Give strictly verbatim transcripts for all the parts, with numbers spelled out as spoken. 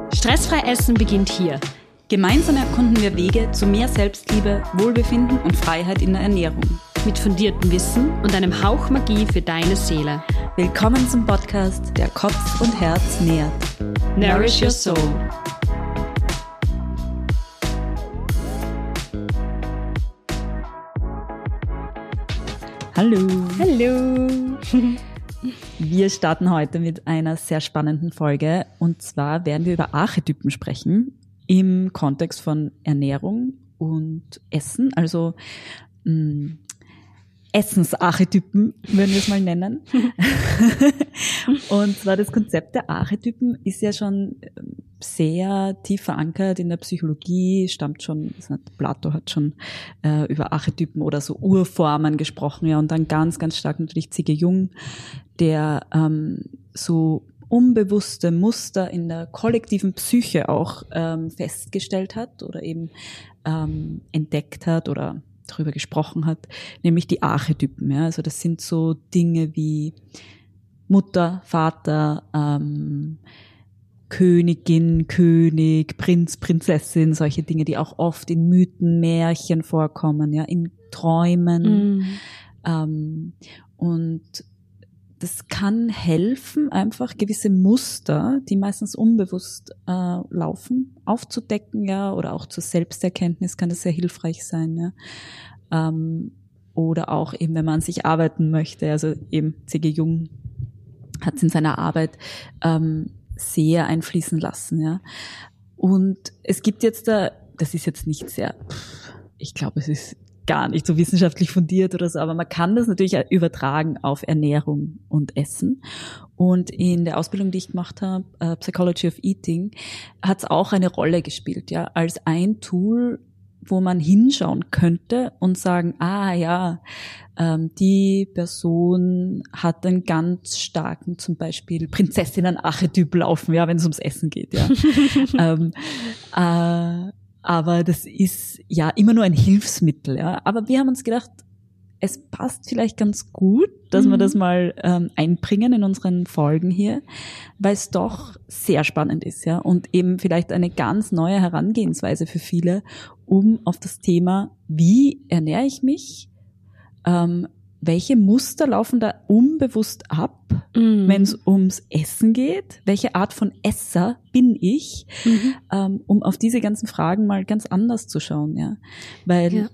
Stressfrei Essen beginnt hier. Gemeinsam erkunden wir Wege zu mehr Selbstliebe, Wohlbefinden und Freiheit in der Ernährung. Mit fundiertem Wissen und einem Hauch Magie für deine Seele. Willkommen zum Podcast, der Kopf und Herz nährt. Nourish your soul. Hallo. Hallo. Wir starten heute mit einer sehr spannenden Folge. Und zwar werden wir über Archetypen sprechen im Kontext von Ernährung und Essen. Also mh, Essensarchetypen würden wir es mal nennen. Und zwar das Konzept der Archetypen ist ja schon sehr tief verankert in der Psychologie, stammt schon, Plato hat schon äh, über Archetypen oder so Urformen gesprochen, ja, und dann ganz, ganz stark natürlich C G Jung, der ähm, so unbewusste Muster in der kollektiven Psyche auch ähm, festgestellt hat oder eben ähm, entdeckt hat oder darüber gesprochen hat, nämlich die Archetypen. Ja, also das sind so Dinge wie Mutter, Vater, ähm, Königin, König, Prinz, Prinzessin, solche Dinge, die auch oft in Mythen, Märchen vorkommen, ja, in Träumen. Mm. Ähm, und das kann helfen, einfach gewisse Muster, die meistens unbewusst äh, laufen, aufzudecken, ja, oder auch zur Selbsterkenntnis kann das sehr hilfreich sein, ja. Ähm, oder auch eben, wenn man an sich arbeiten möchte, also eben C G Jung hat es in seiner Arbeit ähm, sehr einfließen lassen, ja. Und es gibt jetzt da, das ist jetzt nicht sehr, ich glaube, es ist gar nicht so wissenschaftlich fundiert oder so, aber man kann das natürlich übertragen auf Ernährung und Essen. Und in der Ausbildung, die ich gemacht habe, uh, Psychology of Eating, hat es auch eine Rolle gespielt, ja, als ein Tool, wo man hinschauen könnte und sagen, ah ja, ähm, die Person hat einen ganz starken, zum Beispiel Prinzessinnen-Archetyp laufen, ja, wenn es ums Essen geht, ja. ähm, äh, aber das ist ja immer nur ein Hilfsmittel, ja. Aber wir haben uns gedacht, es passt vielleicht ganz gut, dass mhm. wir das mal ähm, einbringen in unseren Folgen hier, weil es doch sehr spannend ist, ja, und eben vielleicht eine ganz neue Herangehensweise für viele, um auf das Thema, wie ernähre ich mich, ähm, welche Muster laufen da unbewusst ab, mhm. wenn es ums Essen geht, welche Art von Esser bin ich, mhm. ähm, um auf diese ganzen Fragen mal ganz anders zu schauen, ja, weil ja.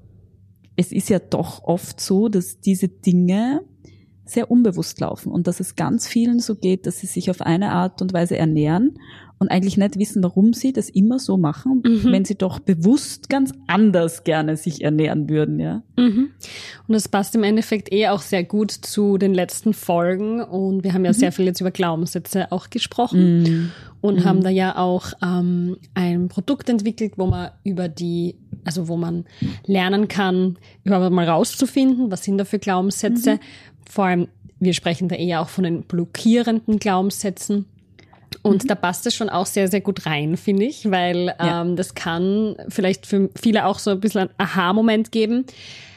es ist ja doch oft so, dass diese Dinge sehr unbewusst laufen und dass es ganz vielen so geht, dass sie sich auf eine Art und Weise ernähren und eigentlich nicht wissen, warum sie das immer so machen, mhm. wenn sie doch bewusst ganz anders gerne sich ernähren würden, ja. Mhm. Und das passt im Endeffekt eh auch sehr gut zu den letzten Folgen und wir haben ja mhm. sehr viel jetzt über Glaubenssätze auch gesprochen mhm. und mhm. haben da ja auch ähm, ein Produkt entwickelt, wo man über die, also wo man lernen kann, überhaupt mal rauszufinden, was sind da für Glaubenssätze. Mhm. Vor allem, wir sprechen da eher auch von den blockierenden Glaubenssätzen. Und mhm. da passt es schon auch sehr, sehr gut rein, finde ich, weil ja. ähm, das kann vielleicht für viele auch so ein bisschen einen Aha-Moment geben,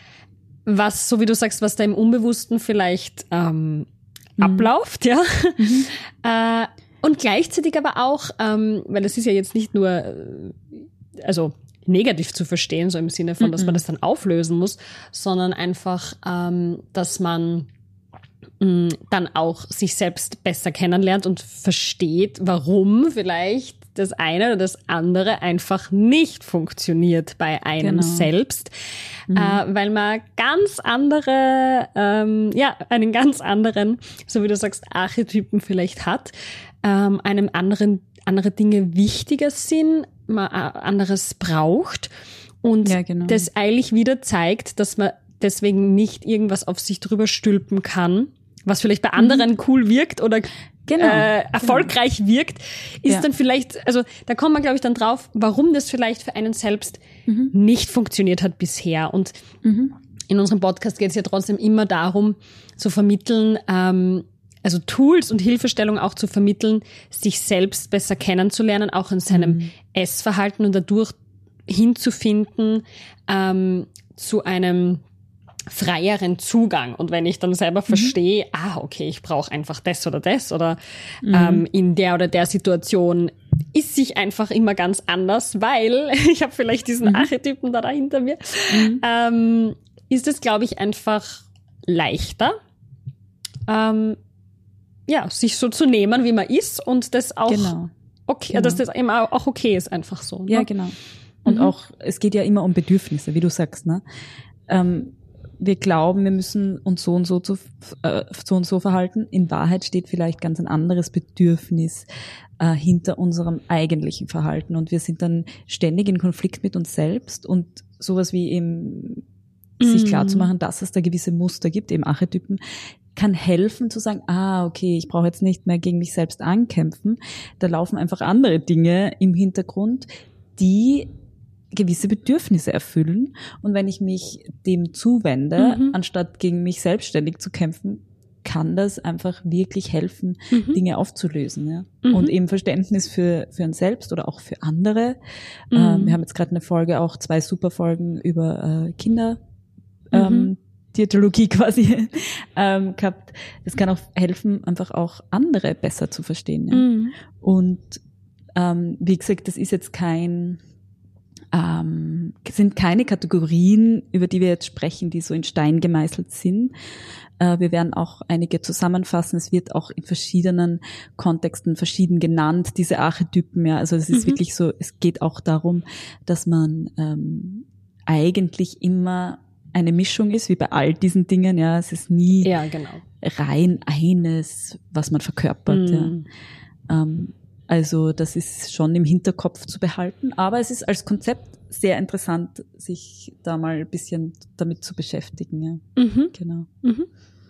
was, so wie du sagst, was da im Unbewussten vielleicht ähm, mhm. abläuft, ja. Mhm. äh, und gleichzeitig aber auch, ähm, weil es ist ja jetzt nicht nur, also negativ zu verstehen, so im Sinne von, dass man das dann auflösen muss, sondern einfach, ähm, dass man mh, dann auch sich selbst besser kennenlernt und versteht, warum vielleicht das eine oder das andere einfach nicht funktioniert bei einem genau. selbst, mhm. äh, weil man ganz andere, ähm, ja, einen ganz anderen, so wie du sagst, Archetypen vielleicht hat, ähm, einem anderen, andere Dinge wichtiger sind, man anderes braucht und ja, genau. das eigentlich wieder zeigt, dass man deswegen nicht irgendwas auf sich drüber stülpen kann, was vielleicht bei anderen mhm. cool wirkt oder genau, äh, erfolgreich genau. wirkt, ist ja. dann vielleicht, also da kommt man, glaube ich, dann drauf, warum das vielleicht für einen selbst mhm. nicht funktioniert hat bisher. Und mhm. in unserem Podcast geht es ja trotzdem immer darum, zu vermitteln, ähm, also Tools und Hilfestellung auch zu vermitteln, sich selbst besser kennenzulernen, auch in seinem mhm. Essverhalten und dadurch hinzufinden ähm, zu einem freieren Zugang. Und wenn ich dann selber mhm. verstehe, ah, okay, ich brauche einfach das oder das oder mhm. ähm, in der oder der Situation ist sich einfach immer ganz anders, weil ich habe vielleicht diesen mhm. Archetypen da, da hinter mir, mhm. ähm, ist es, glaube ich, einfach leichter, ähm, ja, sich so zu nehmen, wie man ist und das auch genau. okay, genau. dass das eben auch okay ist, einfach so. Ne? Ja, genau. Und mhm. auch, es geht ja immer um Bedürfnisse, wie du sagst, ne? Ähm, wir glauben, wir müssen uns so und so, zu, äh, so und so verhalten. In Wahrheit steht vielleicht ganz ein anderes Bedürfnis äh, hinter unserem eigentlichen Verhalten. Und wir sind dann ständig in Konflikt mit uns selbst und sowas wie eben sich Mhm. klar zu machen, dass es da gewisse Muster gibt, eben Archetypen, kann helfen zu sagen, ah, okay, ich brauche jetzt nicht mehr gegen mich selbst ankämpfen. Da laufen einfach andere Dinge im Hintergrund, die gewisse Bedürfnisse erfüllen. Und wenn ich mich dem zuwende, mhm. anstatt gegen mich selbstständig zu kämpfen, kann das einfach wirklich helfen, mhm. Dinge aufzulösen. Ja? Mhm. Und eben Verständnis für für uns selbst oder auch für andere. Mhm. Ähm, wir haben jetzt gerade eine Folge, auch zwei super Folgen über äh, Kinder, mhm. ähm, Diätologie quasi ähm, gehabt. Es kann auch helfen, einfach auch andere besser zu verstehen. Ja? Mhm. Und ähm, wie gesagt, das ist jetzt kein Ähm, sind keine Kategorien, über die wir jetzt sprechen, die so in Stein gemeißelt sind. Äh, wir werden auch einige zusammenfassen. Es wird auch in verschiedenen Kontexten verschieden genannt, diese Archetypen. Ja, also es ist mhm. wirklich so, es geht auch darum, dass man ähm, eigentlich immer eine Mischung ist, wie bei all diesen Dingen. Ja, es ist nie ja, genau. rein eines, was man verkörpert. Mhm. Ja. Ähm, Also das ist schon im Hinterkopf zu behalten, aber es ist als Konzept sehr interessant, sich da mal ein bisschen damit zu beschäftigen. Ja, mhm. genau. Mhm.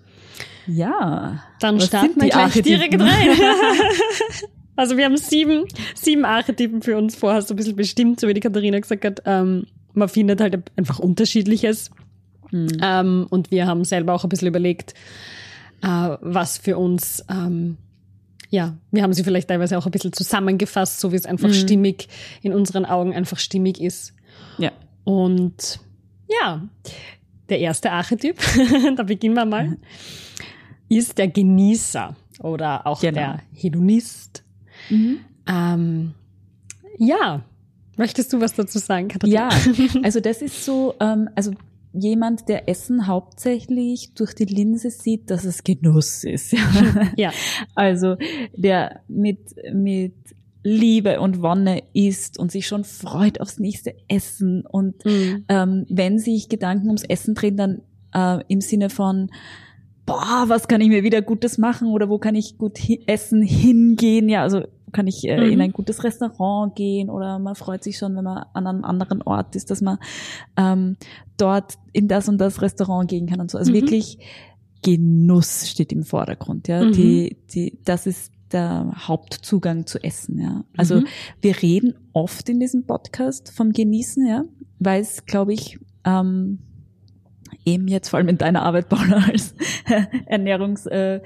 Ja. Dann starten wir gleich direkt rein. Also wir haben sieben, sieben Archetypen für uns vorher so ein bisschen bestimmt, so wie die Katharina gesagt hat. Ähm, man findet halt einfach Unterschiedliches. Mhm. Ähm, und wir haben selber auch ein bisschen überlegt, äh, was für uns ähm, ja, wir haben sie vielleicht teilweise auch ein bisschen zusammengefasst, so wie es einfach mhm. stimmig, in unseren Augen einfach stimmig ist. Ja. Und ja, der erste Archetyp, da beginnen wir mal, mhm. ist der Genießer oder auch genau. der Hedonist. Mhm. Ähm, ja, möchtest du was dazu sagen, Katharina? Ja, also das ist so, ähm, also jemand, der Essen hauptsächlich durch die Linse sieht, dass es Genuss ist. Ja. Also der mit mit Liebe und Wonne isst und sich schon freut aufs nächste Essen. Und mhm. ähm, wenn sich Gedanken ums Essen drehen, dann äh, im Sinne von, boah, was kann ich mir wieder Gutes machen oder wo kann ich gut hi- essen hingehen? Ja, also kann ich äh, mhm. in ein gutes Restaurant gehen oder man freut sich schon, wenn man an einem anderen Ort ist, dass man ähm, dort in das und das Restaurant gehen kann und so. Also mhm. wirklich Genuss steht im Vordergrund. Ja, mhm. die die das ist der Hauptzugang zu Essen. Ja, also mhm. wir reden oft in diesem Podcast vom Genießen, ja, weil es, glaube ich, ähm, eben jetzt vor allem in deiner Arbeit, Paula, als Ernährungsexpertin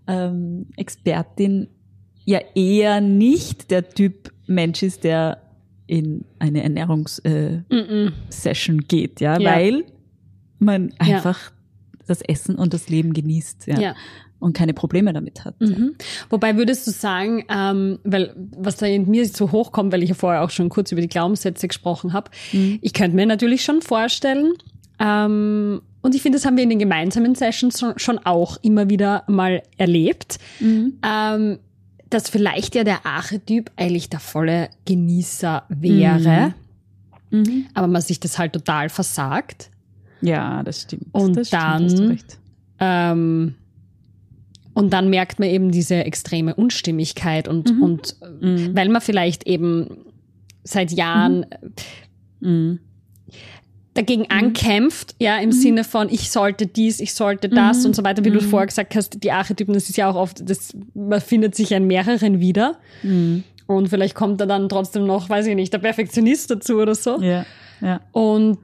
äh, ähm, ja eher nicht der Typ Mensch ist, der in eine Ernährungssession äh, geht, ja, ja, weil man einfach ja. das Essen und das Leben genießt, ja, ja. und keine Probleme damit hat. Mhm. Ja. Wobei würdest du sagen, ähm, weil was da in mir so hochkommt, weil ich ja vorher auch schon kurz über die Glaubenssätze gesprochen habe, mhm. ich könnte mir natürlich schon vorstellen, ähm, und ich finde, das haben wir in den gemeinsamen Sessions schon auch immer wieder mal erlebt, mhm. ähm, dass vielleicht ja der Archetyp eigentlich der volle Genießer wäre, mhm. Mhm. aber man sich das halt total versagt. Ja, das stimmt. Und das dann, stimmt, hast du recht. Ähm, und dann merkt man eben diese extreme Unstimmigkeit und, mhm. und mhm. weil man vielleicht eben seit Jahren mhm. dagegen mhm. ankämpft, ja, im mhm. Sinne von, ich sollte dies, ich sollte das mhm. und so weiter, wie mhm. du vorher gesagt hast, die Archetypen, das ist ja auch oft, das, man findet sich ja in mehreren wieder. Mhm. Und vielleicht kommt da dann trotzdem noch, weiß ich nicht, der Perfektionist dazu oder so. Ja, ja. Und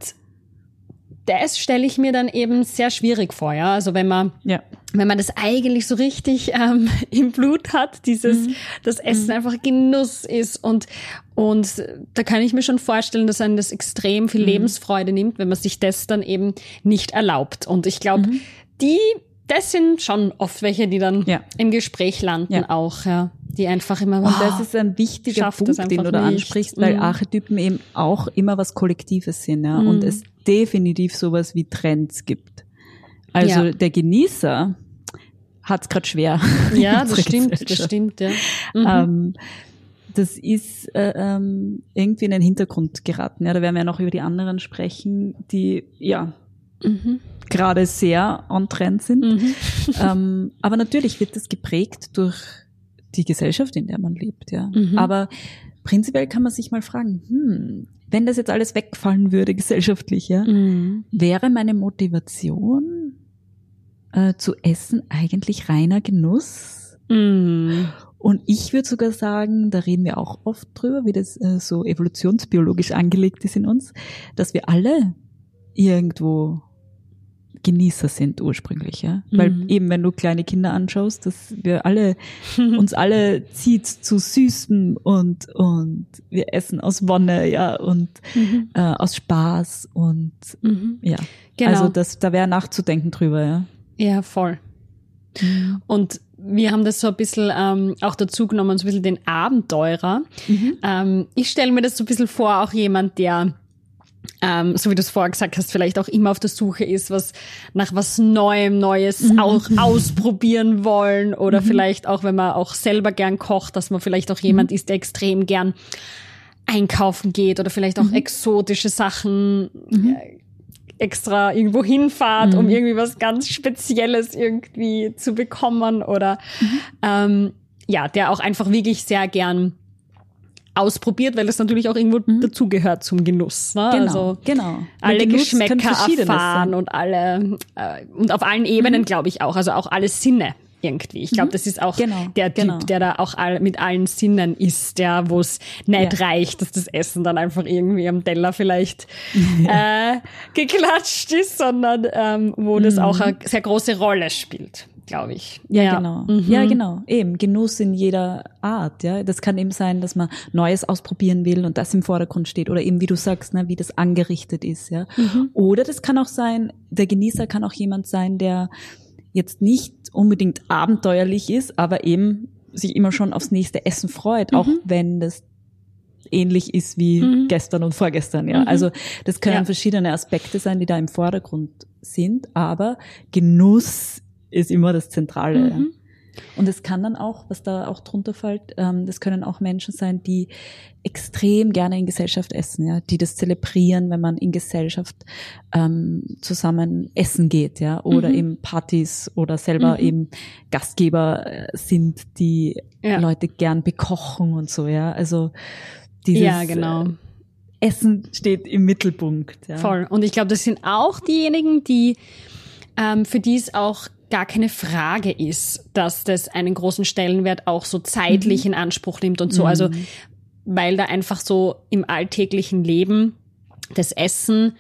das stelle ich mir dann eben sehr schwierig vor, ja. Also wenn man, ja. wenn man das eigentlich so richtig ähm, im Blut hat, dieses, mhm. das Essen mhm. einfach Genuss ist und und da kann ich mir schon vorstellen, dass einem das extrem viel mhm. Lebensfreude nimmt, wenn man sich das dann eben nicht erlaubt. Und ich glaube, mhm. die das sind schon oft welche, die dann ja. im Gespräch landen ja. auch, ja. Die einfach immer, und das ist ein wichtiger Punkt, den du da nicht. ansprichst, weil mhm. Archetypen eben auch immer was Kollektives sind, ja, mhm. und es definitiv sowas wie Trends gibt. Also ja. der Genießer hat's gerade schwer. Ja, das stimmt, das stimmt, ja. Mhm. Ähm, das ist äh, ähm, irgendwie in den Hintergrund geraten. Ja, da werden wir ja noch über die anderen sprechen, die ja mhm. gerade sehr on Trend sind. Mhm. Ähm, aber natürlich wird das geprägt durch die Gesellschaft, in der man lebt, ja. Mhm. Aber prinzipiell kann man sich mal fragen, hm, wenn das jetzt alles wegfallen würde gesellschaftlich, ja, mhm. wäre meine Motivation äh, zu essen eigentlich reiner Genuss? Mhm. Und ich würde sogar sagen, da reden wir auch oft drüber, wie das äh, so evolutionsbiologisch angelegt ist in uns, dass wir alle irgendwo Genießer sind ursprünglich, ja. Mhm. Weil eben, wenn du kleine Kinder anschaust, dass wir alle, uns alle zieht zu Süßem und, und wir essen aus Wonne, ja, und mhm. äh, aus Spaß und, mhm. ja. Genau. Also das, da wäre nachzudenken drüber, ja. Ja, voll. Mhm. Und wir haben das so ein bisschen ähm, auch dazu genommen, so ein bisschen den Abenteurer. Mhm. Ähm, ich stelle mir das so ein bisschen vor, auch jemand, der Ähm, so wie du es vorher gesagt hast, vielleicht auch immer auf der Suche ist, was nach was Neuem, Neues mhm. auch ausprobieren wollen oder mhm. vielleicht auch, wenn man auch selber gern kocht, dass man vielleicht auch jemand mhm. ist, der extrem gern einkaufen geht oder vielleicht auch mhm. exotische Sachen mhm. äh, extra irgendwo hinfahrt, mhm. um irgendwie was ganz Spezielles irgendwie zu bekommen oder mhm. ähm, ja, der auch einfach wirklich sehr gern ausprobiert, weil das natürlich auch irgendwo mhm. dazugehört zum Genuss. Ne? Genau, also genau. alle Geschmäcker erfahren und alle äh, und auf allen Ebenen, mhm. glaube ich auch. Also auch alle Sinne irgendwie. Ich glaube, mhm. das ist auch genau, der Typ, genau. der da auch all, mit allen Sinnen isst, der, wo es nicht ja. reicht, dass das Essen dann einfach irgendwie am Teller vielleicht ja. äh, geklatscht ist, sondern ähm, wo mhm. das auch eine sehr große Rolle spielt. Glaube ich. Ja, ja, genau. Mhm. Ja, genau. Eben. Genuss in jeder Art, ja. Das kann eben sein, dass man Neues ausprobieren will und das im Vordergrund steht. Oder eben, wie du sagst, ne, wie das angerichtet ist, ja. Mhm. Oder das kann auch sein, der Genießer kann auch jemand sein, der jetzt nicht unbedingt abenteuerlich ist, aber eben sich immer schon aufs nächste Essen freut, mhm. auch wenn das ähnlich ist wie mhm. gestern und vorgestern, ja. Mhm. Also, das können ja. verschiedene Aspekte sein, die da im Vordergrund sind, aber Genuss ist immer das Zentrale. Mhm. Ja. Und es kann dann auch, was da auch drunter fällt, ähm, das können auch Menschen sein, die extrem gerne in Gesellschaft essen, ja, die das zelebrieren, wenn man in Gesellschaft ähm, zusammen essen geht, ja, oder mhm. eben Partys oder selber mhm. eben Gastgeber äh, sind, die ja. Leute gern bekochen und so, ja. Also dieses ja, genau. äh, Essen steht im Mittelpunkt. Ja. Voll. Und ich glaube, das sind auch diejenigen, die ähm, für die es auch gar keine Frage ist, dass das einen großen Stellenwert auch so zeitlich mhm. in Anspruch nimmt und so. Mhm. Also, weil da einfach so im alltäglichen Leben das Essen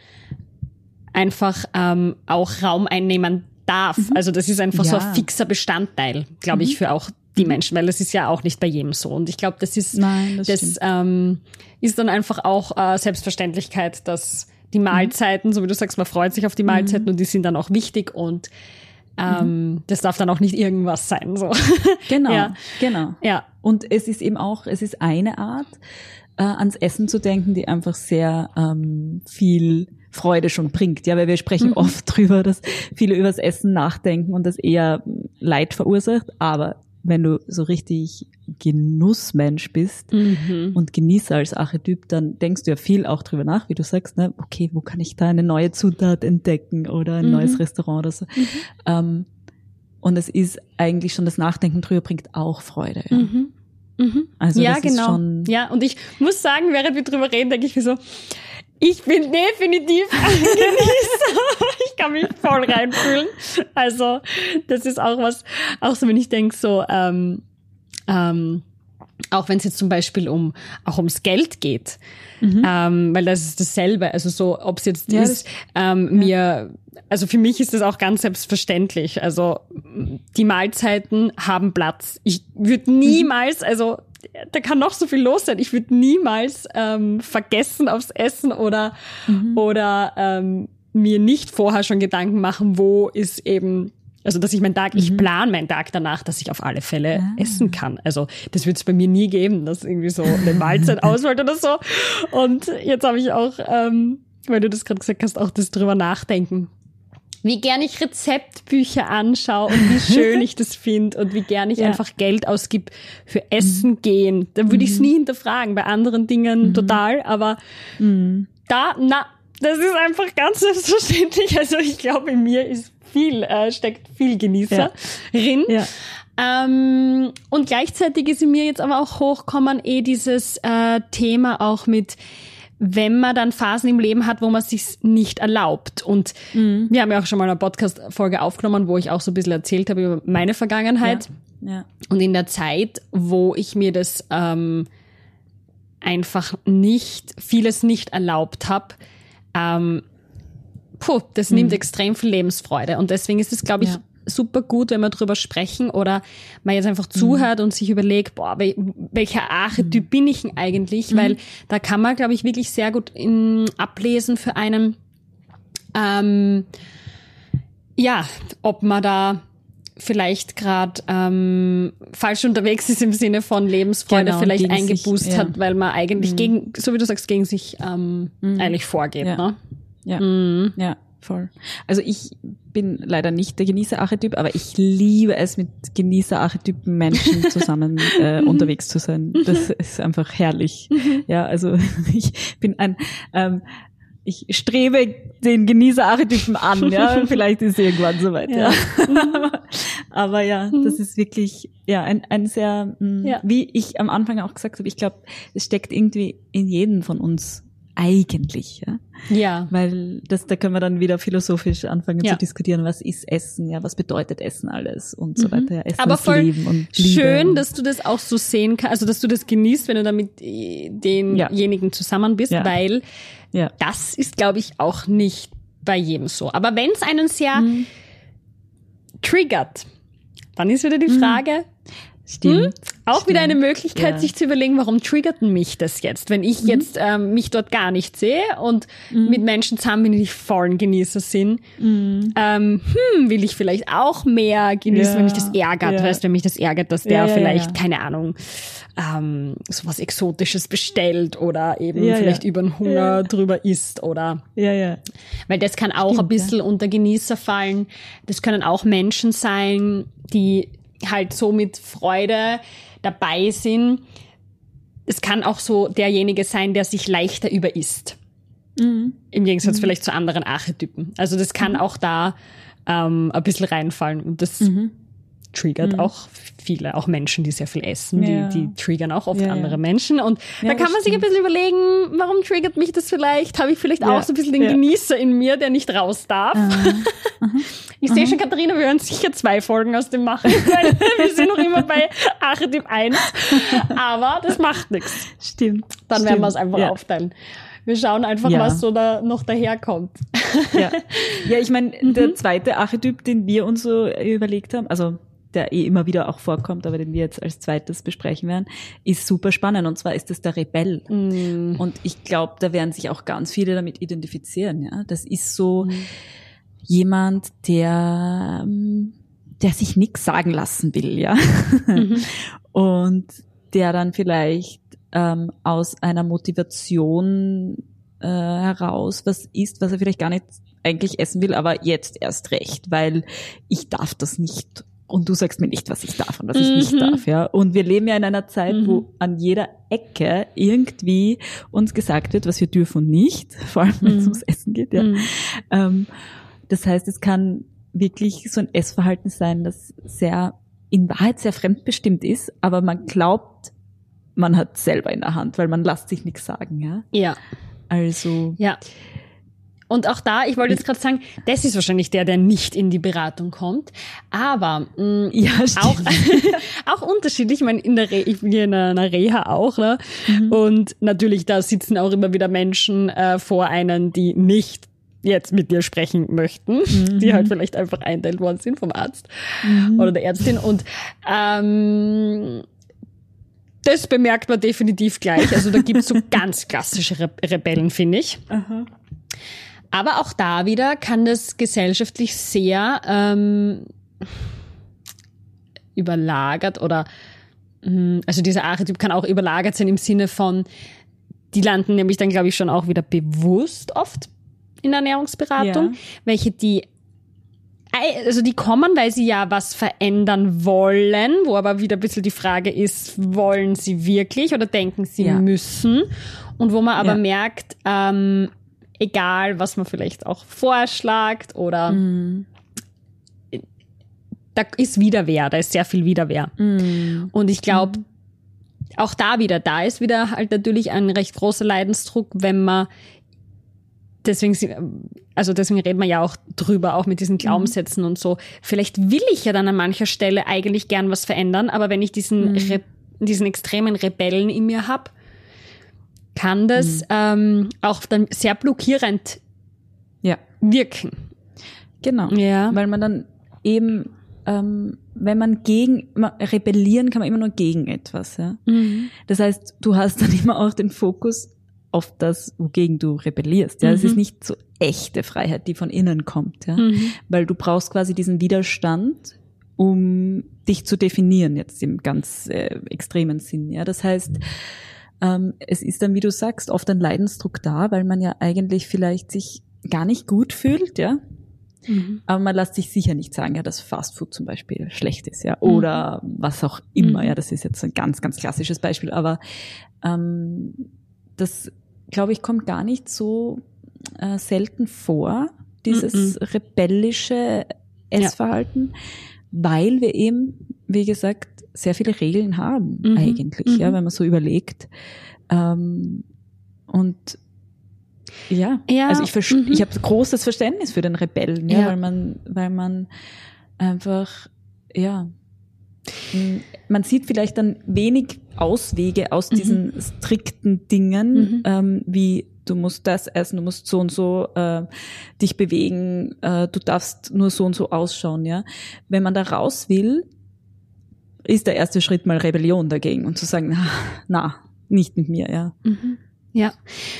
einfach ähm, auch Raum einnehmen darf. Mhm. Also das ist einfach ja. so ein fixer Bestandteil, glaube mhm. ich, für auch die Menschen, weil das ist ja auch nicht bei jedem so. Und ich glaube, das ist, Nein, das, das ähm, ist dann einfach auch äh, Selbstverständlichkeit, dass die Mahlzeiten, mhm. so wie du sagst, man freut sich auf die Mahlzeiten mhm. und die sind dann auch wichtig und ähm, mhm. das darf dann auch nicht irgendwas sein. So. Genau, ja. genau. Ja. Und es ist eben auch, es ist eine Art, äh, ans Essen zu denken, die einfach sehr ähm, viel Freude schon bringt. Ja, weil wir sprechen mhm. oft drüber, dass viele übers Essen nachdenken und das eher Leid verursacht. Aber wenn du so richtig Genussmensch bist mhm. und Genießer als Archetyp, dann denkst du ja viel auch drüber nach, wie du sagst, ne, okay, wo kann ich da eine neue Zutat entdecken oder ein mhm. neues Restaurant oder so. Mhm. Ähm, und es ist eigentlich schon das Nachdenken drüber bringt auch Freude. Ja, mhm. Mhm. Also ja das genau. Ist schon ja, und ich muss sagen, während wir drüber reden, denke ich mir so, ich bin definitiv ein Genießer. Ich kann mich voll reinfühlen. Also das ist auch was, auch so wenn ich denke so, ähm, ähm, auch wenn es jetzt zum Beispiel um auch ums Geld geht, mhm. ähm, weil das ist dasselbe. Also so, ob es jetzt ja, ist, ähm, ja. mir, also für mich ist das auch ganz selbstverständlich. Also die Mahlzeiten haben Platz. Ich würde niemals, mhm. also da kann noch so viel los sein. Ich würde niemals ähm, vergessen aufs Essen oder mhm. oder ähm, mir nicht vorher schon Gedanken machen, wo ist eben Also, dass ich meinen Tag, mhm. ich plane meinen Tag danach, dass ich auf alle Fälle ah. essen kann. Also, das wird es bei mir nie geben, dass irgendwie so eine Mahlzeit ausfällt oder so. Und jetzt habe ich auch, ähm, weil du das gerade gesagt hast, auch das drüber nachdenken. Wie gern ich Rezeptbücher anschaue und wie schön ich das finde und wie gern ich ja. einfach Geld ausgib für Essen mhm. gehen. Da würde mhm. ich es nie hinterfragen. Bei anderen Dingen mhm. total, aber mhm. da, na, das ist einfach ganz selbstverständlich. Also ich glaube, in mir ist viel, äh, steckt viel Genießerin. Ja. Ja. Ähm, und gleichzeitig ist in mir jetzt aber auch hochkommen, eh dieses äh, Thema auch mit, wenn man dann Phasen im Leben hat, wo man es sich nicht erlaubt. Und mhm. wir haben ja auch schon mal eine Podcast-Folge aufgenommen, wo ich auch so ein bisschen erzählt habe über meine Vergangenheit. Ja. Ja. Und in der Zeit, wo ich mir das ähm, einfach nicht, vieles nicht erlaubt habe, ähm, puh, das mhm. nimmt extrem viel Lebensfreude. Und deswegen ist es, glaube ich, ja. super gut, wenn wir drüber sprechen oder man jetzt einfach zuhört mhm. und sich überlegt, boah, welcher Archetyp mhm. bin ich denn eigentlich? Mhm. Weil da kann man, glaube ich, wirklich sehr gut in, ablesen für einen, ähm, ja, ob man da vielleicht gerade ähm, falsch unterwegs ist im Sinne von Lebensfreude, genau, vielleicht eingeboost sich, ja. hat, weil man eigentlich mhm. gegen, so wie du sagst, gegen sich ähm, mhm. eigentlich vorgeht. Ja, ne? ja. Mhm. ja. Voll. Also ich bin leider nicht der Genießer-Archetyp, aber ich liebe es, mit Genießer-Archetypen Menschen zusammen äh, unterwegs zu sein. Das ist einfach herrlich. Ja, also ich bin ein, ähm, ich strebe den Genießer-Archetypen an. Ja, vielleicht ist es irgendwann soweit. Ja. ja. Aber ja, das ist wirklich ja ein, ein sehr, mh, ja. wie ich am Anfang auch gesagt habe, ich glaube, es steckt irgendwie in jedem von uns. Eigentlich, ja. Ja. Weil das, da können wir dann wieder philosophisch anfangen ja. zu diskutieren, was ist Essen, ja, was bedeutet Essen alles und so mhm. weiter. Ja, Essen aber ist voll Leben und Liebe schön, und dass du das auch so sehen kannst, also dass du das genießt, wenn du da mit denjenigen ja. zusammen bist, ja. weil ja. das ist, glaube ich, auch nicht bei jedem so. Aber wenn es einen sehr mhm. triggert, dann ist wieder die Frage, mhm. Stimmt. Hm? Auch Stimmt. wieder eine Möglichkeit, ja. sich zu überlegen, warum triggert mich das jetzt? Wenn ich mhm. jetzt ähm, mich dort gar nicht sehe und mhm. mit Menschen zusammen bin, die vollen Genießer sind, mhm. ähm, hm, will ich vielleicht auch mehr genießen, ja. wenn mich das ärgert, ja. weißt, wenn mich das ärgert, dass der ja, ja, vielleicht, ja. keine Ahnung, ähm, sowas Exotisches bestellt oder eben ja, vielleicht ja. über den Hunger ja. drüber isst oder, ja, ja. weil das kann auch Stimmt, ein bisschen ja. unter Genießer fallen. Das können auch Menschen sein, die halt so mit Freude dabei sind. Es kann auch so derjenige sein, der sich leichter überisst. Mhm. Im Gegensatz mhm. vielleicht zu anderen Archetypen. Also das kann mhm. auch da ähm, ein bisschen reinfallen. Und das mhm. triggert mhm. auch viele, auch Menschen, die sehr viel essen, ja. die, die triggern auch oft ja, andere ja. Menschen. Und ja, da kann man sich ein bisschen überlegen, warum triggert mich das vielleicht? Habe ich vielleicht ja. auch so ein bisschen den ja. Genießer in mir, der nicht raus darf? Uh-huh. Ich sehe schon, Katharina, wir werden sicher zwei Folgen aus dem machen. Wir sind noch immer bei Archetyp eins. Aber das macht nichts. Stimmt. Dann Stimmt. werden wir es einfach ja. aufteilen. Wir schauen einfach, ja. was so da noch daherkommt. Ja, ja ich meine, mhm. der zweite Archetyp, den wir uns so überlegt haben, also der eh immer wieder auch vorkommt, aber den wir jetzt als zweites besprechen werden, ist super spannend. Und zwar ist das der Rebell. Mm. Und ich glaube, da werden sich auch ganz viele damit identifizieren. Ja, das ist so mm. jemand, der, der sich nichts sagen lassen will, ja, mhm. und der dann vielleicht ähm, aus einer Motivation äh, heraus was isst, was er vielleicht gar nicht eigentlich essen will, aber jetzt erst recht, weil ich darf das nicht. Und du sagst mir nicht, was ich darf und was ich mhm. nicht darf, ja. Und wir leben ja in einer Zeit, mhm. wo an jeder Ecke irgendwie uns gesagt wird, was wir dürfen und nicht, vor allem wenn es mhm. ums Essen geht, ja. Mhm. Ähm, das heißt, es kann wirklich so ein Essverhalten sein, das sehr, in Wahrheit sehr fremdbestimmt ist, aber man glaubt, man hat selber in der Hand, weil man lässt sich nichts sagen, ja. Ja. Also. Ja. Und auch da, ich wollte jetzt gerade sagen, das ist wahrscheinlich der, der nicht in die Beratung kommt. Aber mh, ja, auch, auch unterschiedlich. Ich meine, in der Re- ich bin hier in einer Reha auch. Ne? Mhm. Und natürlich, da sitzen auch immer wieder Menschen äh, vor einem, die nicht jetzt mit dir sprechen möchten, mhm. die halt vielleicht einfach einteilt worden sind vom Arzt mhm. oder der Ärztin. Und ähm, das bemerkt man definitiv gleich. Also da gibt's so ganz klassische Re- Rebellen, finde ich. Aha. Aber auch da wieder kann das gesellschaftlich sehr ähm, überlagert oder also dieser Archetyp kann auch überlagert sein im Sinne von, die landen nämlich dann, glaube ich, schon auch wieder bewusst oft in der Ernährungsberatung, ja. welche die, also die kommen, weil sie ja was verändern wollen, wo aber wieder ein bisschen die Frage ist, wollen sie wirklich oder denken sie ja. müssen? Und wo man aber ja. merkt, ähm, egal was man vielleicht auch vorschlägt oder mhm. da ist Widerwehr, da ist sehr viel Widerwehr. Mm. Und ich glaube, mm. auch da wieder, da ist wieder halt natürlich ein recht großer Leidensdruck, wenn man, deswegen, also deswegen reden wir ja auch drüber, auch mit diesen Glaubenssätzen mm. und so. Vielleicht will ich ja dann an mancher Stelle eigentlich gern was verändern, aber wenn ich diesen, mm. Re- diesen extremen Rebellen in mir habe, kann das mm. ähm, auch dann sehr blockierend ja. wirken. Genau, ja. weil man dann eben Ähm, wenn man gegen, rebellieren kann man immer nur gegen etwas, ja. Mhm. Das heißt, du hast dann immer auch den Fokus auf das, wogegen du rebellierst, ja. Es mhm. ist nicht so echte Freiheit, die von innen kommt, ja. Mhm. Weil du brauchst quasi diesen Widerstand, um dich zu definieren, jetzt im ganz äh, extremen Sinn, ja. Das heißt, ähm, es ist dann, wie du sagst, oft ein Leidensdruck da, weil man ja eigentlich vielleicht sich gar nicht gut fühlt, ja. Mhm. Aber man lässt sich sicher nicht sagen, ja, dass Fastfood zum Beispiel schlecht ist, ja, oder mhm. was auch immer, mhm. ja, das ist jetzt ein ganz, ganz klassisches Beispiel, aber ähm, das, glaube ich, kommt gar nicht so äh, selten vor, dieses mhm. rebellische Essverhalten, ja. weil wir eben, wie gesagt, sehr viele Regeln haben mhm. eigentlich, mhm. ja, wenn man so überlegt. Ähm, und Ja, ja, also ich, vers- mhm. ich habe großes Verständnis für den Rebellen, ja, ja, weil man, weil man einfach, ja, man sieht vielleicht dann wenig Auswege aus mhm. diesen strikten Dingen, mhm. ähm, wie du musst das essen, du musst so und so äh, dich bewegen, äh, du darfst nur so und so ausschauen, ja. Wenn man da raus will, ist der erste Schritt mal Rebellion dagegen und zu sagen, na, na nicht mit mir, ja. Mhm. Ja.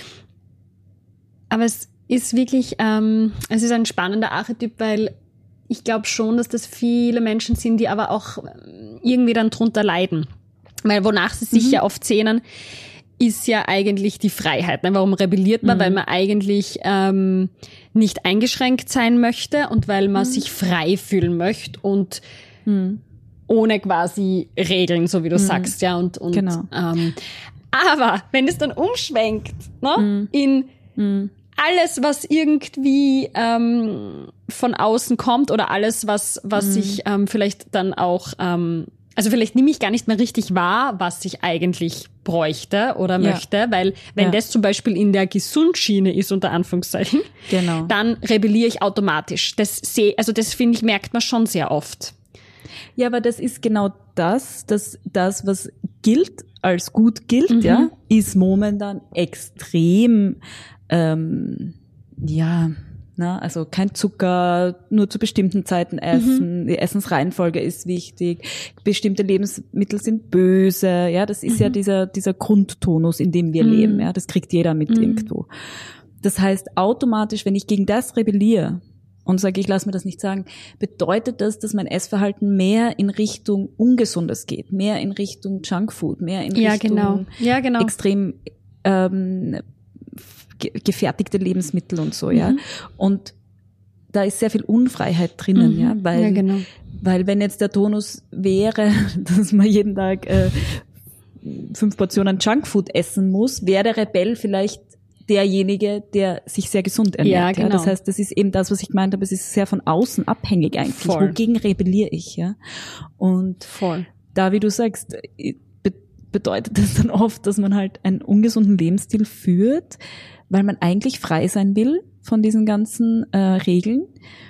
Aber es ist wirklich, ähm, es ist ein spannender Archetyp, weil ich glaube schon, dass das viele Menschen sind, die aber auch irgendwie dann drunter leiden. Weil wonach sie sich mhm. ja oft sehnen, ist ja eigentlich die Freiheit. Ne? Warum rebelliert man? Mhm. Weil man eigentlich ähm, nicht eingeschränkt sein möchte und weil man mhm. sich frei fühlen möchte und mhm. ohne quasi Regeln, so wie du mhm. sagst. Ja. Und, und, genau. ähm, aber wenn es dann umschwenkt, ne? Mhm. in mhm. alles, was irgendwie ähm, von außen kommt oder alles, was was mhm. ich ähm, vielleicht dann auch, ähm, also vielleicht nehme ich gar nicht mehr richtig wahr, was ich eigentlich bräuchte oder ja. möchte, weil wenn ja. das zum Beispiel in der Gesundschiene ist, unter Anführungszeichen, genau. dann rebelliere ich automatisch. Das sehe, also das finde ich, merkt man schon sehr oft. Ja, aber das ist genau das, dass das, was gilt, als gut gilt, mhm. ja, ist momentan extrem Ähm, ja, na, also kein Zucker, nur zu bestimmten Zeiten essen, mhm. die Essensreihenfolge ist wichtig, bestimmte Lebensmittel sind böse, ja, das ist mhm. ja dieser, dieser Grundtonus, in dem wir mhm. leben, ja, das kriegt jeder mit mhm. irgendwo. Das heißt, automatisch, wenn ich gegen das rebelliere und sage, ich lasse mir das nicht sagen, bedeutet das, dass mein Essverhalten mehr in Richtung Ungesundes geht, mehr in Richtung Junkfood, mehr in ja, Richtung genau. Ja, genau. extrem ähm, gefertigte Lebensmittel und so, ja. Mhm. Und da ist sehr viel Unfreiheit drinnen, mhm. ja, weil, ja, genau. weil wenn jetzt der Tonus wäre, dass man jeden Tag äh, fünf Portionen Junkfood essen muss, wäre der Rebell vielleicht derjenige, der sich sehr gesund ernährt. Ja, genau. Ja. Das heißt, das ist eben das, was ich gemeint habe, es ist sehr von außen abhängig eigentlich. Voll. Wogegen rebelliere ich, ja? Und voll. Da, wie du sagst, bedeutet das dann oft, dass man halt einen ungesunden Lebensstil führt, weil man eigentlich frei sein will von diesen ganzen äh, Regeln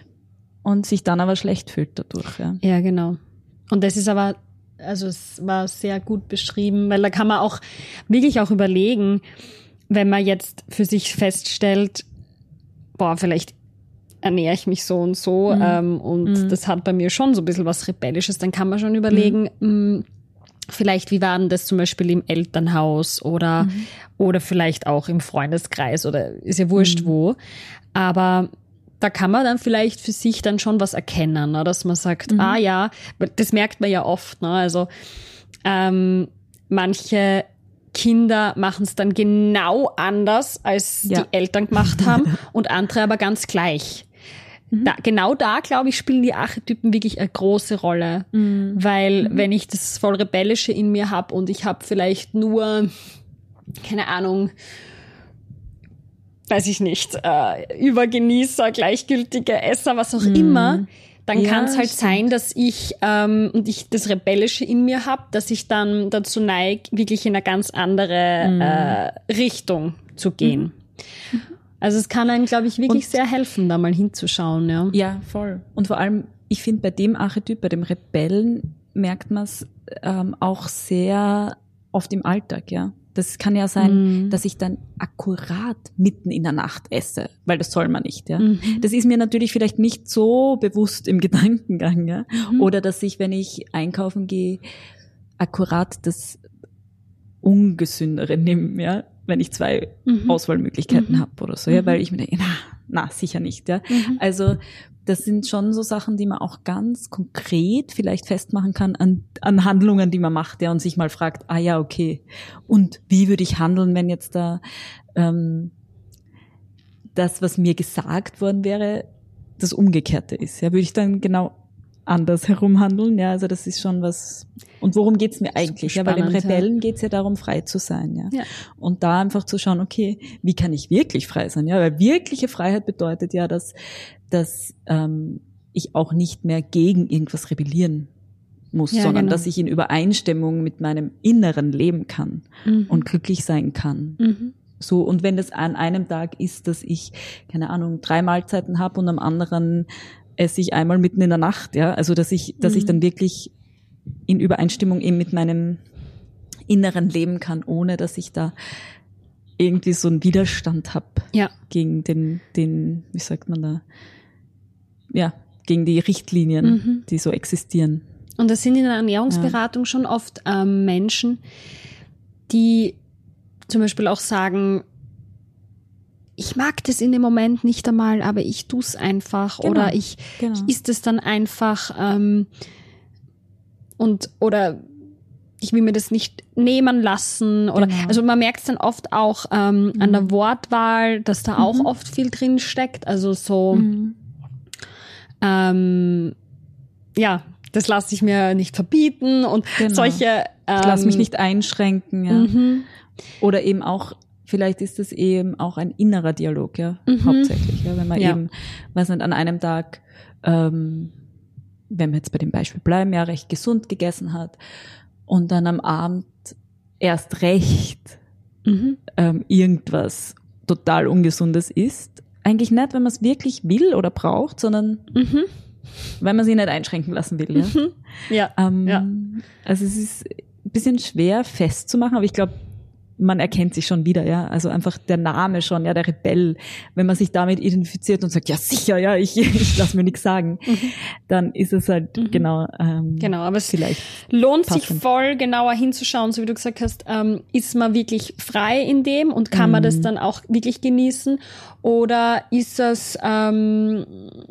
und sich dann aber schlecht fühlt dadurch. Ja. ja, genau. Und das ist aber, also es war sehr gut beschrieben, weil da kann man auch wirklich auch überlegen, wenn man jetzt für sich feststellt, boah, vielleicht ernähre ich mich so und so mhm. ähm, und mhm. das hat bei mir schon so ein bisschen was Rebellisches, dann kann man schon überlegen, mhm. mh, vielleicht, wie war denn das zum Beispiel im Elternhaus oder, mhm. oder vielleicht auch im Freundeskreis oder ist ja wurscht mhm. wo. Aber da kann man dann vielleicht für sich dann schon was erkennen, ne? Dass man sagt, mhm. ah ja, das merkt man ja oft, ne? Also ähm, manche Kinder machen es dann genau anders, als ja. die Eltern gemacht haben und andere aber ganz gleich. Mhm. Da, genau da, glaube ich, spielen die Archetypen wirklich eine große Rolle, mhm. weil mhm. wenn ich das voll Rebellische in mir habe und ich habe vielleicht nur, keine Ahnung, weiß ich nicht, äh, Übergenießer, gleichgültige Esser, was auch mm. immer, dann ja, kann es halt stimmt. sein, dass ich ähm, und ich das Rebellische in mir habe, dass ich dann dazu neige, wirklich in eine ganz andere mm. äh, Richtung zu gehen. Mm. Also es kann einem, glaube ich, wirklich und, sehr helfen, da mal hinzuschauen. Ja, ja, voll. Und vor allem, ich finde, bei dem Archetyp, bei dem Rebellen, merkt man es ähm, auch sehr oft im Alltag, ja. Das kann ja sein, mm. dass ich dann akkurat mitten in der Nacht esse, weil das soll man nicht, ja. Mm. Das ist mir natürlich vielleicht nicht so bewusst im Gedankengang, ja. Mm. Oder dass ich, wenn ich einkaufen gehe, akkurat das Ungesündere nehme, ja, wenn ich zwei mm. Auswahlmöglichkeiten mm. habe oder so, ja, weil ich mir denke, na, na, sicher nicht, ja. Mm. Also, das sind schon so Sachen, die man auch ganz konkret vielleicht festmachen kann an, an Handlungen, die man macht, ja, und sich mal fragt, ah ja, okay, und wie würde ich handeln, wenn jetzt da ähm, das, was mir gesagt worden wäre, das Umgekehrte ist, ja, würde ich dann genau anders herum handeln, ja, also das ist schon was, und worum geht's mir eigentlich, ja, weil im Rebellen ja. geht's ja darum, frei zu sein, ja. ja, und da einfach zu schauen, okay, wie kann ich wirklich frei sein, ja, weil wirkliche Freiheit bedeutet ja, dass dass ähm, ich auch nicht mehr gegen irgendwas rebellieren muss, ja, sondern genau. dass ich in Übereinstimmung mit meinem Inneren leben kann mhm. und glücklich sein kann. Mhm. So, und wenn das an einem Tag ist, dass ich, keine Ahnung, drei Mahlzeiten habe und am anderen esse ich einmal mitten in der Nacht, ja, also dass ich, dass mhm. ich dann wirklich in Übereinstimmung eben mit meinem Inneren leben kann, ohne dass ich da irgendwie so einen Widerstand habe ja. gegen den, den, wie sagt man da, ja, gegen die Richtlinien, mhm. die so existieren. Und das sind in der Ernährungsberatung ja. schon oft ähm, Menschen, die zum Beispiel auch sagen, ich mag das in dem Moment nicht einmal, aber ich tue es einfach genau. oder ich, genau. ich isst es dann einfach ähm, und oder ich will mir das nicht nehmen lassen oder genau. also man merkt es dann oft auch ähm, mhm. an der Wortwahl, dass da auch mhm. oft viel drin steckt, also so mhm. ähm, ja, das lasse ich mir nicht verbieten und genau. solche ähm, ich lasse mich nicht einschränken, ja. Mhm. Oder eben auch, vielleicht ist das eben auch ein innerer Dialog, ja, mhm. hauptsächlich, ja, wenn man ja. eben, weiß nicht, an einem Tag ähm, wenn wir jetzt bei dem Beispiel bleiben, ja, recht gesund gegessen hat und dann am Abend erst recht mhm. ähm, irgendwas total Ungesundes isst. Eigentlich nicht, wenn man es wirklich will oder braucht, sondern mhm. wenn man sich nicht einschränken lassen will. Ja, mhm. ja. Ähm, ja. Also es ist ein bisschen schwer festzumachen, aber ich glaube, man erkennt sich schon wieder, ja. Also einfach der Name schon, ja, der Rebell. Wenn man sich damit identifiziert und sagt, ja sicher, ja, ich, ich lass mir nichts sagen, mhm. dann ist es halt mhm. genau. Ähm, genau, aber es vielleicht lohnt passend. Sich voll genauer hinzuschauen, so wie du gesagt hast, ähm, ist man wirklich frei in dem und kann mhm. man das dann auch wirklich genießen oder ist es ähm,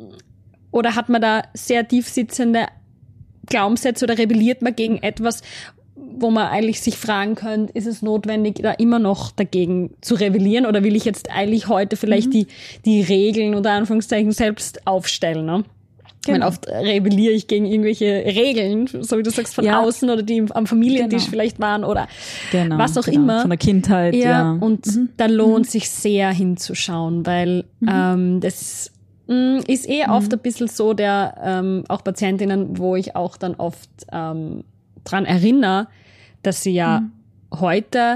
oder hat man da sehr tief sitzende Glaubenssätze oder rebelliert man gegen etwas, wo man eigentlich sich fragen könnte, ist es notwendig, da immer noch dagegen zu rebellieren oder will ich jetzt eigentlich heute vielleicht mhm. die die Regeln oder Anführungszeichen selbst aufstellen, ne? Genau. Ich meine, oft rebelliere ich gegen irgendwelche Regeln, so wie du sagst, von ja. außen oder die am Familientisch genau. vielleicht waren oder genau, was auch genau. immer. Von der Kindheit, ja. ja. Und mhm. da lohnt mhm. sich sehr hinzuschauen, weil mhm. ähm, das mh, ist eh mhm. oft ein bisschen so, der ähm, auch Patientinnen, wo ich auch dann oft ähm, dran erinnere, dass sie ja mhm. heute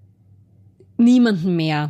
niemandem mehr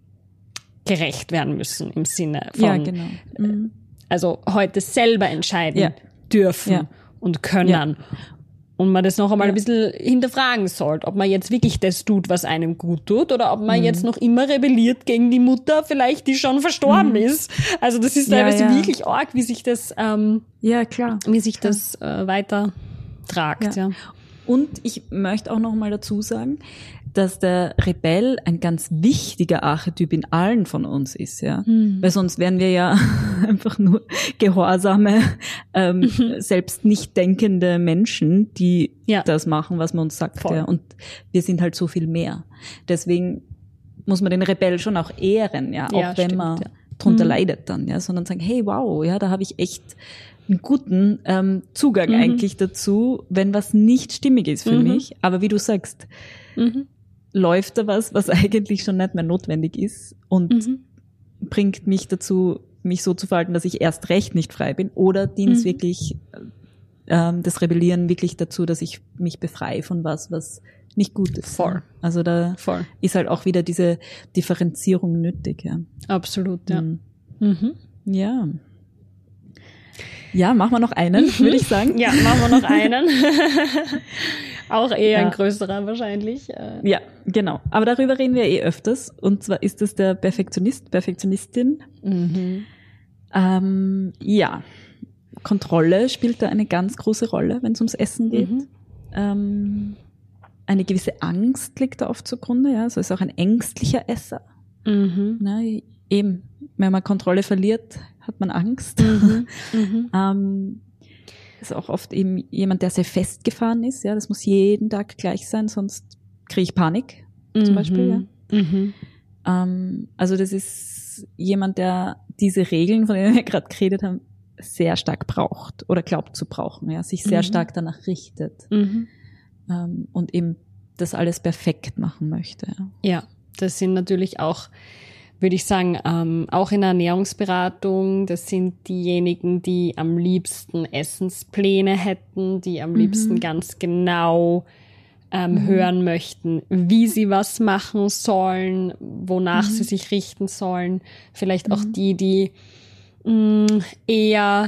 gerecht werden müssen im Sinne von, ja, genau. mhm. also heute selber entscheiden ja. dürfen ja. und können. Ja. Und man das noch einmal ja. ein bisschen hinterfragen sollte, ob man jetzt wirklich das tut, was einem gut tut, oder ob man mhm. jetzt noch immer rebelliert gegen die Mutter, vielleicht die schon verstorben mhm. ist. Also das ist teilweise ja, ja. wirklich arg, wie sich das, ähm, ja, klar. wie sich klar. das äh, weiter tragt, ja. ja. Und ich möchte auch noch mal dazu sagen, dass der Rebell ein ganz wichtiger Archetyp in allen von uns ist, ja. Mhm. Weil sonst wären wir ja einfach nur gehorsame, ähm, mhm. selbst nicht denkende Menschen, die ja. das machen, was man uns sagt, Voll. ja. Und wir sind halt so viel mehr. Deswegen muss man den Rebell schon auch ehren, ja, auch ja, wenn stimmt, man ja. drunter mhm. leidet dann, ja, sondern sagen, hey, wow, ja, da habe ich echt einen guten ähm, Zugang mhm. eigentlich dazu, wenn was nicht stimmig ist für mhm. mich. Aber wie du sagst, mhm. läuft da was, was eigentlich schon nicht mehr notwendig ist und mhm. bringt mich dazu, mich so zu verhalten, dass ich erst recht nicht frei bin, oder dient es mhm. wirklich, ähm, das Rebellieren wirklich dazu, dass ich mich befreie von was, was nicht gut ist. Voll. Also da Voll. ist halt auch wieder diese Differenzierung nötig. Ja. Absolut, ja. Mhm. Mhm. Ja. Ja, machen wir noch einen, würde ich sagen. Ja, machen wir noch einen. Auch eher ja. ein größerer wahrscheinlich. Ja, genau. Aber darüber reden wir eh öfters. Und zwar ist es der Perfektionist, Perfektionistin. Mhm. Ähm, ja, Kontrolle spielt da eine ganz große Rolle, wenn es ums Essen geht. Mhm. Ähm, eine gewisse Angst liegt da oft zugrunde. Ja, also ist auch ein ängstlicher Esser. Mhm. Na, eben, wenn man Kontrolle verliert, hat man Angst. Mhm. Mhm. ähm, ist auch oft eben jemand, der sehr festgefahren ist. Ja, das muss jeden Tag gleich sein, sonst kriege ich Panik, zum mhm. Beispiel. Ja. Mhm. Ähm, also das ist jemand, der diese Regeln, von denen wir gerade geredet haben, sehr stark braucht oder glaubt zu brauchen. Ja, sich sehr mhm. stark danach richtet mhm. ähm, und eben das alles perfekt machen möchte. Ja, ja, das sind natürlich auch, würde ich sagen, ähm, auch in der Ernährungsberatung, das sind diejenigen, die am liebsten Essenspläne hätten, die am mhm. liebsten ganz genau ähm, mhm. hören möchten, wie sie was machen sollen, wonach mhm. sie sich richten sollen. Vielleicht auch mhm. die, die mh, eher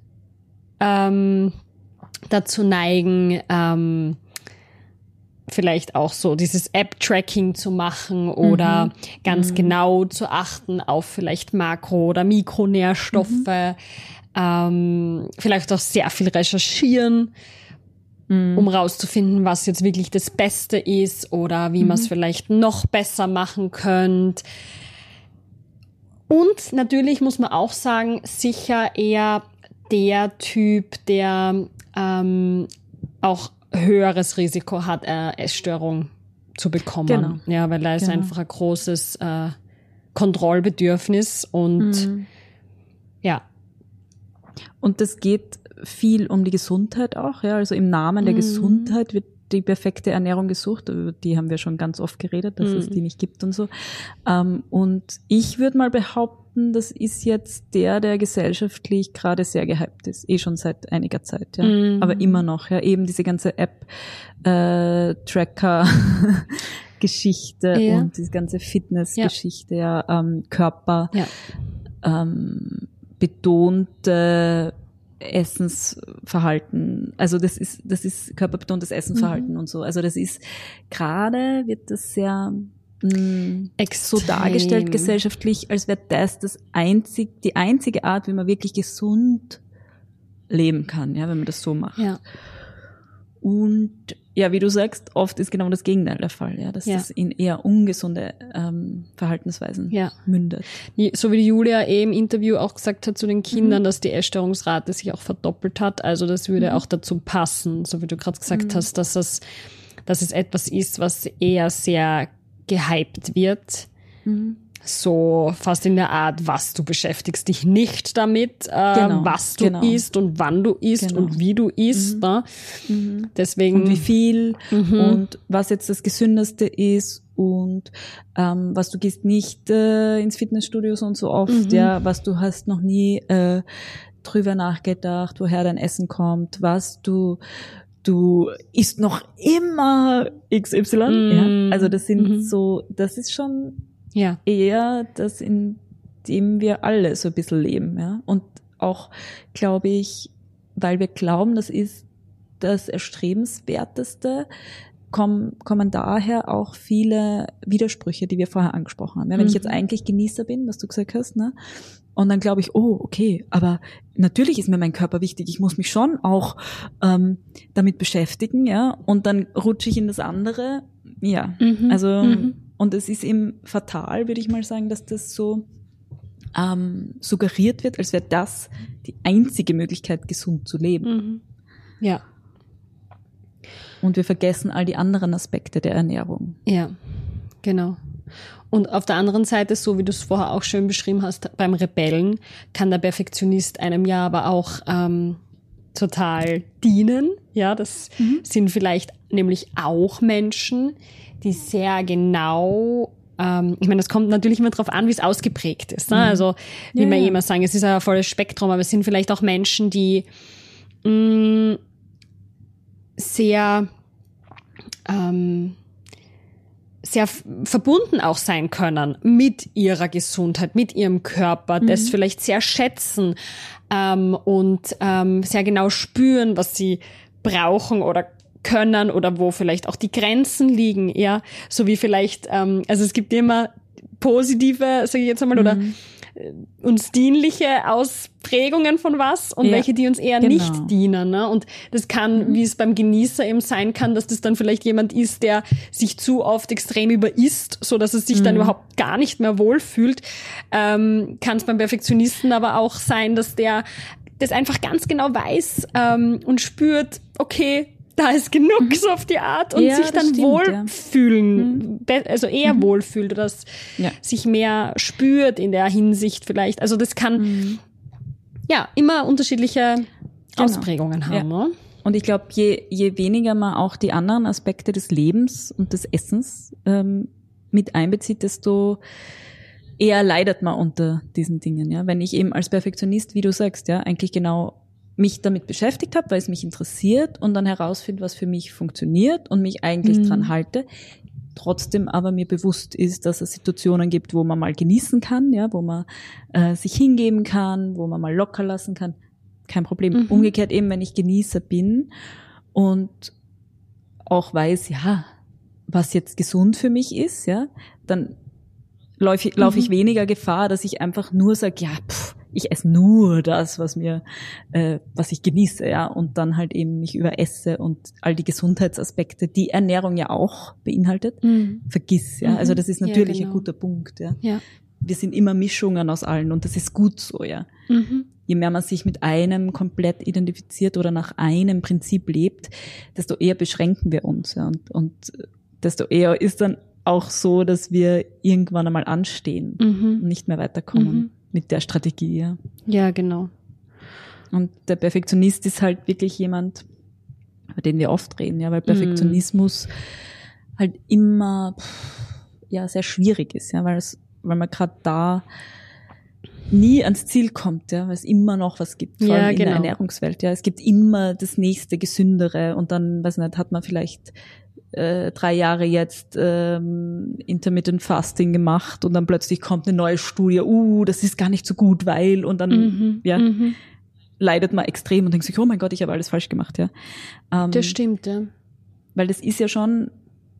ähm, dazu neigen, ähm, vielleicht auch so dieses App-Tracking zu machen oder mhm. ganz mhm. genau zu achten auf vielleicht Makro- oder Mikronährstoffe, mhm. ähm, vielleicht auch sehr viel recherchieren, mhm. um rauszufinden, was jetzt wirklich das Beste ist oder wie mhm. man es vielleicht noch besser machen könnte. Und natürlich muss man auch sagen, sicher eher der Typ, der ähm, auch höheres Risiko hat, äh, Essstörung zu bekommen. Genau. Ja, weil da ist genau. einfach ein großes äh, Kontrollbedürfnis und mhm. ja. Und das geht viel um die Gesundheit auch, ja. Also im Namen der mhm. Gesundheit wird die perfekte Ernährung gesucht. Über die haben wir schon ganz oft geredet, dass mhm. es die nicht gibt und so. Ähm, und ich würde mal behaupten, das ist jetzt der, der gesellschaftlich gerade sehr gehypt ist. Eh schon seit einiger Zeit, ja. Mhm. Aber immer noch, ja. Eben diese ganze App-Tracker-Geschichte äh, ja. und diese ganze Fitness-Geschichte, ja, ja ähm, Körper, ja. ähm, betonte Essensverhalten, also das ist, das ist körperbetontes Essensverhalten mhm. und so. Also das ist, gerade wird das sehr mh, so dargestellt gesellschaftlich, als wäre das das einzig, die einzige Art, wie man wirklich gesund leben kann, ja, wenn man das so macht. Ja. Und ja, wie du sagst, oft ist genau das Gegenteil der Fall, ja, dass ja. das in eher ungesunde ähm, Verhaltensweisen ja. mündet. So wie die Julia eh im Interview auch gesagt hat zu den Kindern, mhm. dass die Essstörungsrate sich auch verdoppelt hat. Also das würde mhm. auch dazu passen, so wie du gerade gesagt mhm. hast, dass es, dass es etwas ist, was eher sehr gehypt wird. Mhm. So fast in der Art, was du beschäftigst dich nicht damit, äh, genau, was du genau. isst und wann du isst genau. und wie du isst. Mhm. Ne? Mhm. Deswegen, und wie viel mhm. und was jetzt das Gesündeste ist und ähm, was du gehst nicht äh, ins Fitnessstudio so und so oft, Mhm. ja, was du hast noch nie äh, drüber nachgedacht, woher dein Essen kommt, was du du isst noch immer X Y. Mhm. Ja? Also das sind Mhm. so, das ist schon ja. eher das, in dem wir alle so ein bisschen leben, ja. Und auch, glaube ich, weil wir glauben, das ist das Erstrebenswerteste, kommen, kommen daher auch viele Widersprüche, die wir vorher angesprochen haben. Ja, wenn mhm. ich jetzt eigentlich Genießer bin, was du gesagt hast, ne? Und dann glaube ich, oh, okay, aber natürlich ist mir mein Körper wichtig. Ich muss mich schon auch ähm, damit beschäftigen, ja. Und dann rutsche ich in das andere, Ja, Mhm. also Mhm. und es ist eben fatal, würde ich mal sagen, dass das so ähm, suggeriert wird, als wäre das die einzige Möglichkeit, gesund zu leben. Mhm. Ja, Und wir vergessen all die anderen Aspekte der Ernährung. ja, genau. Und auf der anderen Seite, so wie du es vorher auch schön beschrieben hast, beim Rebellen kann der Perfektionist einem ja aber auch ähm, total dienen. Ja, das Mhm. sind vielleicht nämlich auch Menschen, die sehr genau, ähm, ich meine, das kommt natürlich immer darauf an, wie es ausgeprägt ist. Ne? Mhm. Also, wie Ja, wir ja. eh immer sagen, es ist ein volles Spektrum, aber es sind vielleicht auch Menschen, die mh, sehr ähm, sehr f- verbunden auch sein können mit ihrer Gesundheit, mit ihrem Körper, das vielleicht sehr schätzen ähm, und ähm, sehr genau spüren, was sie brauchen oder können oder wo vielleicht auch die Grenzen liegen, ja, so wie vielleicht, ähm, also es gibt immer positive, sage ich jetzt einmal, oder äh, uns dienliche Ausprägungen von was und Ja, welche, die uns eher genau. nicht dienen. Ne? Und das kann, wie es beim Genießer eben sein kann, dass das dann vielleicht jemand ist, der sich zu oft extrem überisst, so dass es sich dann überhaupt gar nicht mehr wohlfühlt. Ähm, kann es beim Perfektionisten aber auch sein, dass der das einfach ganz genau weiß ähm, und spürt, okay, da ist genug so auf die Art und Ja, sich das dann stimmt, wohlfühlen, be- also eher wohlfühlt oder das Ja. sich mehr spürt in der Hinsicht vielleicht. Also das kann ja immer unterschiedliche Ausprägungen haben. Ja. Ne? Und ich glaube, je, je weniger man auch die anderen Aspekte des Lebens und des Essens ähm, mit einbezieht, desto eher leidet man unter diesen Dingen. Ja, wenn ich eben als Perfektionist, wie du sagst, ja, eigentlich genau mich damit beschäftigt habe, weil es mich interessiert und dann herausfinde, was für mich funktioniert und mich eigentlich dran halte, trotzdem aber mir bewusst ist, dass es Situationen gibt, wo man mal genießen kann, ja, wo man äh, sich hingeben kann, wo man mal locker lassen kann, kein Problem. Mhm. Umgekehrt eben, wenn ich Genießer bin und auch weiß, ja, was jetzt gesund für mich ist, ja, dann laufe ich, lauf ich weniger Gefahr, dass ich einfach nur sage, ja, pff, ich esse nur das, was mir, äh, was ich genieße, ja, und dann halt eben mich überesse und all die Gesundheitsaspekte, die Ernährung ja auch beinhaltet, Mhm. vergiss, ja. Mhm. Also das ist Ja, natürlich genau. ein guter Punkt, ja. Ja. Wir sind immer Mischungen aus allen und das ist gut so, ja. Mhm. Je mehr man sich mit einem komplett identifiziert oder nach einem Prinzip lebt, desto eher beschränken wir uns, ja, und, und desto eher ist dann auch so, dass wir irgendwann einmal anstehen Mhm. und nicht mehr weiterkommen Mhm. mit der Strategie, ja. Ja, genau. Und der Perfektionist ist halt wirklich jemand, über den wir oft reden, ja, weil Perfektionismus halt immer, pff, ja, sehr schwierig ist, ja, weil es, weil man gerade da nie ans Ziel kommt, ja, weil es immer noch was gibt, vor Ja, allem in genau. der Ernährungswelt, ja. Es gibt immer das nächste, gesündere und dann, weiß nicht, hat man vielleicht äh, drei Jahre jetzt ähm, Intermittent Fasting gemacht und dann plötzlich kommt eine neue Studie, uh, das ist gar nicht so gut, weil und dann, Mhm. ja, Mhm. leidet man extrem und denkt sich, oh mein Gott, ich habe alles falsch gemacht, ja. Ähm, Das stimmt, ja. weil das ist ja schon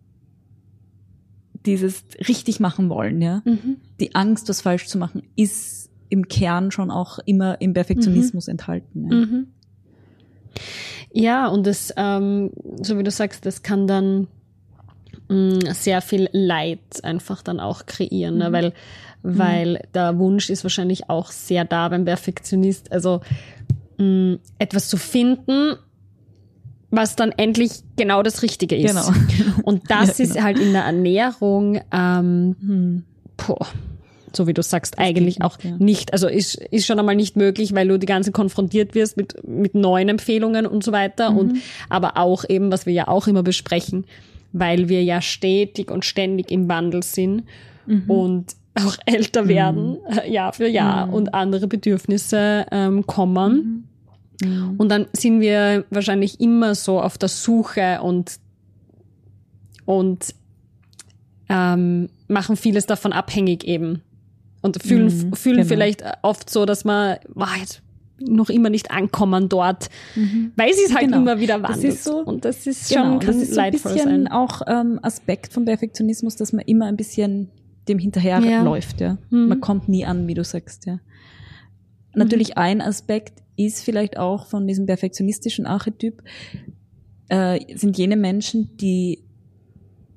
dieses richtig machen wollen, ja. Mhm. Die Angst, was falsch zu machen, ist im Kern schon auch immer im Perfektionismus enthalten. Ja. Mhm. Ja, und das, ähm, so wie du sagst, das kann dann mh, sehr viel Leid einfach dann auch kreieren, ne? weil, weil der Wunsch ist wahrscheinlich auch sehr da beim Perfektionist, also mh, etwas zu finden, was dann endlich genau das Richtige ist. Genau. Und das Ja, ist genau. halt in der Ernährung, ähm, Hm. boah, so wie du sagst, eigentlich geht auch nicht, ja. nicht, also ist, ist schon einmal nicht möglich, weil du die ganze konfrontiert wirst mit, mit neuen Empfehlungen und so weiter und aber auch eben, was wir ja auch immer besprechen, weil wir ja stetig und ständig im Wandel sind und auch älter werden, äh, Jahr für Jahr und andere Bedürfnisse ähm, kommen. Und dann sind wir wahrscheinlich immer so auf der Suche und, und ähm, machen vieles davon abhängig eben. Und fühlen, Mhm, fühlen genau. vielleicht oft so, dass man wow, jetzt noch immer nicht ankommen dort, weil sie es halt Genau. immer wieder Das wandelt. ist so- und das ist Genau, schon, das kann ist so ein leidvoll bisschen sein. auch ähm, Aspekt vom Perfektionismus, dass man immer ein bisschen dem hinterher Ja. läuft, ja. Mhm. Man kommt nie an, wie du sagst, ja. Natürlich ein Aspekt ist vielleicht auch von diesem perfektionistischen Archetyp, äh, sind jene Menschen, die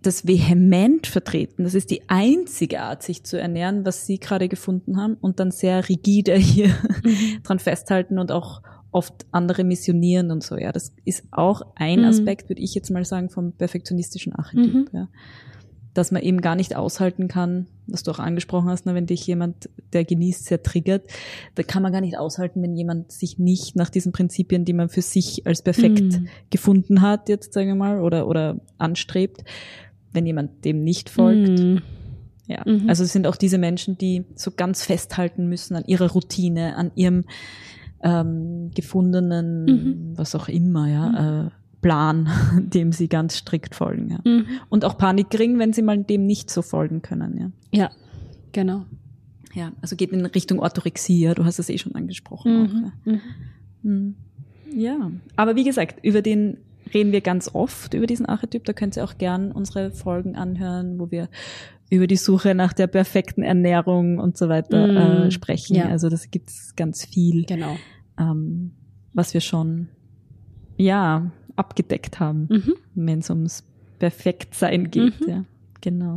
das vehement vertreten. Das ist die einzige Art, sich zu ernähren, was sie gerade gefunden haben und dann sehr rigide hier mhm. dran festhalten und auch oft andere missionieren und so. Ja, das ist auch ein mhm. Aspekt, würde ich jetzt mal sagen, vom perfektionistischen Archetyp. Mhm. Ja. Dass man eben gar nicht aushalten kann, was du auch angesprochen hast, ne, wenn dich jemand, der genießt, sehr triggert, da kann man gar nicht aushalten, wenn jemand sich nicht nach diesen Prinzipien, die man für sich als perfekt mm. gefunden hat, jetzt sagen wir mal, oder oder anstrebt, wenn jemand dem nicht folgt. Mm. Ja, mhm. Also es sind auch diese Menschen, die so ganz festhalten müssen an ihrer Routine, an ihrem ähm, gefundenen, mhm. was auch immer, ja, mhm. äh, Plan, dem sie ganz strikt folgen. Ja. Mhm. Und auch Panik kriegen, wenn sie mal dem nicht so folgen können. Ja, ja, genau. Ja, also geht in Richtung Orthorexie, ja, du hast es eh schon angesprochen. Mhm. Auch, ja. Mhm. Ja, aber wie gesagt, über den reden wir ganz oft, über diesen Archetyp. Da könnt ihr auch gern unsere Folgen anhören, wo wir über die Suche nach der perfekten Ernährung und so weiter mhm. äh, sprechen. Ja. Also das gibt's ganz viel, genau. ähm, was wir schon, ja, abgedeckt haben, mhm. wenn es ums Perfektsein geht. Mhm. Ja, genau.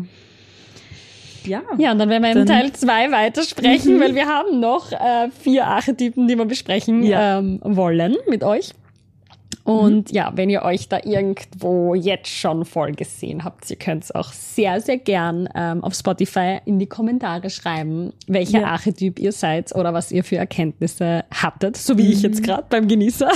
Ja, ja, und dann werden wir in Teil zwei weitersprechen, mhm. weil wir haben noch äh, vier Archetypen, die wir besprechen ja. ähm, wollen mit euch. Und mhm. ja, wenn ihr euch da irgendwo jetzt schon voll gesehen habt, ihr könnt es auch sehr, sehr gern ähm, auf Spotify in die Kommentare schreiben, welcher ja. Archetyp ihr seid oder was ihr für Erkenntnisse hattet, so wie mhm. ich jetzt gerade beim Genießer.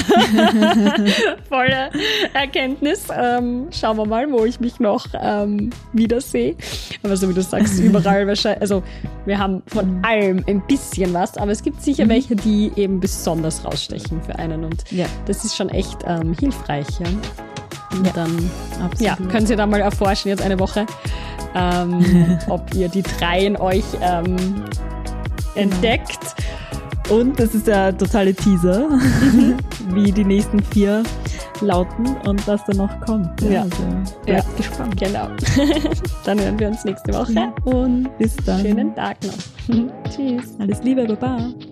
Volle Erkenntnis. Ähm, schauen wir mal, wo ich mich noch ähm, wiedersehe. Aber so wie du sagst, überall wahrscheinlich, also wir haben von mhm. allem ein bisschen was, aber es gibt sicher mhm. welche, die eben besonders rausstechen für einen und ja. das ist schon echt ähm, hilfreich, ja. Und ja, dann ja, könnt ihr da mal erforschen, jetzt eine Woche, ähm, ob ihr die drei in euch ähm, entdeckt. Und das ist der totale Teaser, wie die nächsten vier lauten und was da noch kommt. Ja, also bleibt ja. gespannt. Genau. Dann hören wir uns nächste Woche und bis dann. Schönen Tag noch. Tschüss. Alles Liebe, Baba.